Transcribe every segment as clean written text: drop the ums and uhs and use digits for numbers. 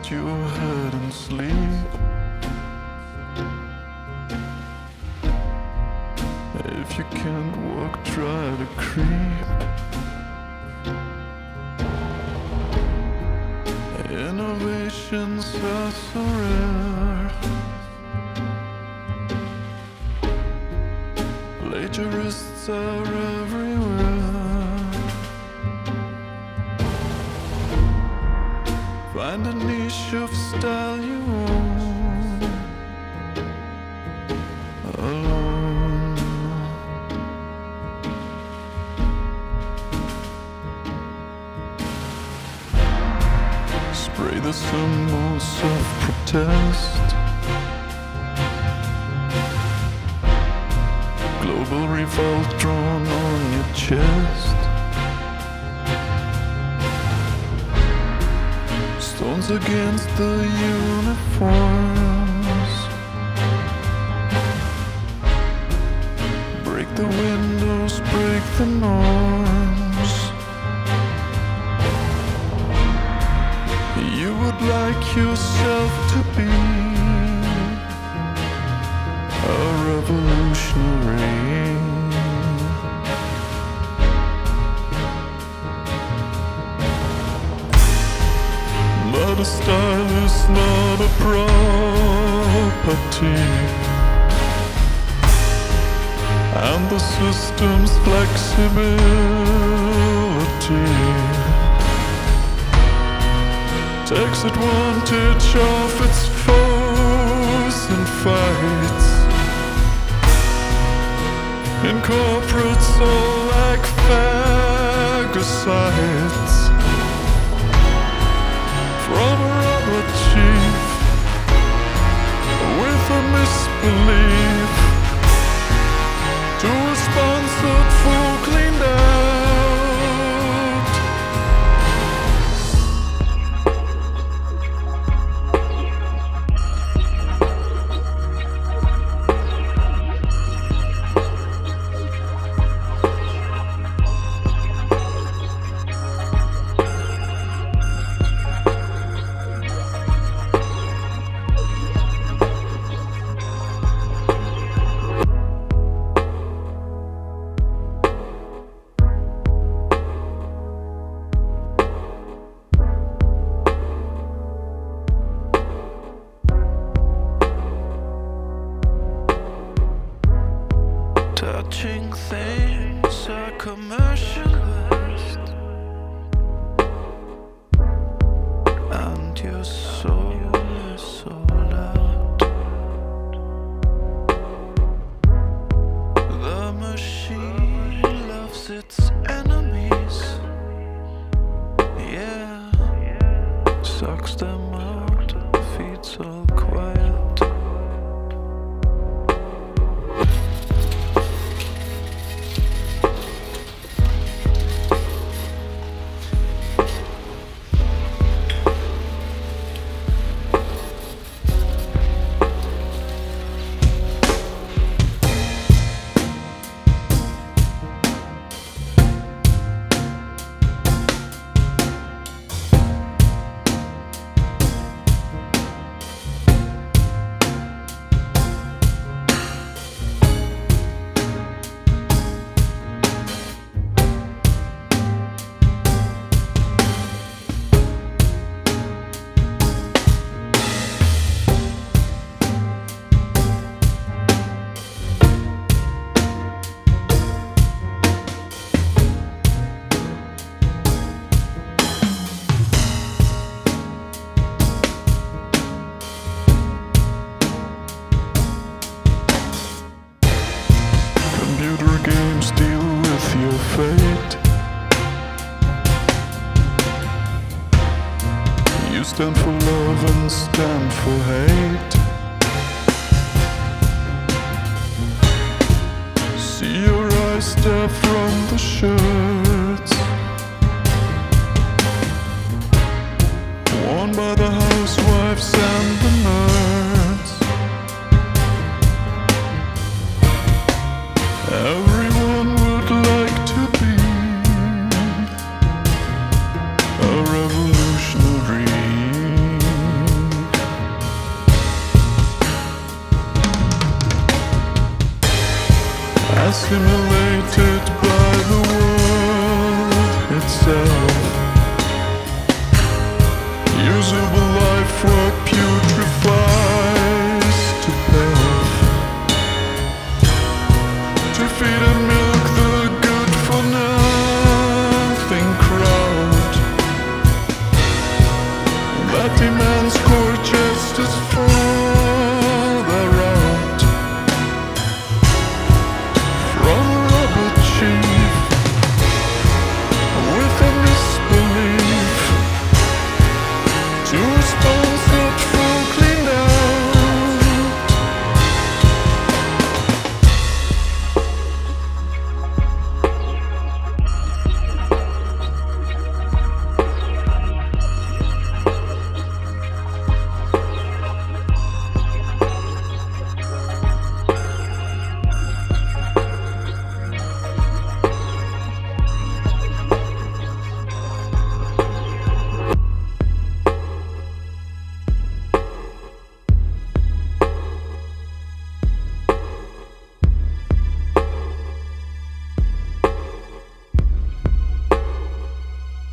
your head and sleep. If you can't walk, try to creep. Innovations are so rare. Plagiarists are everywhere. Find a niche of style you own alone. Spray the symbols of protest. Global revolt drawn on your chest. Stones against the uniforms. Break the windows, break the norms. You would like yourself to be a revolutionary. But a style is not a property, and the system's flexibility takes advantage of its foes and fights. Incorporates all like phagocytes. From a robber chief with a misbelief to a sponsored fool cleaned out. Touching things are commercialized, and your soul is sold out. The machine loves its enemies, yeah, sucks them out, feeds all quiet. Computer games deal with your fate. You stand for love and stand for hate. See your eyes stare from the shirts worn by the housewives and the nerds. Everyone would like to be a revolutionary. love. Usable life what putrefies to death. To feed and milk the good for nothing crowd that demands court justice for their out. From Robert Chief with a misbelief to sponsored for cleaned out.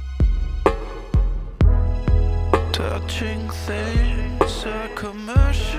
Touching things are commercial.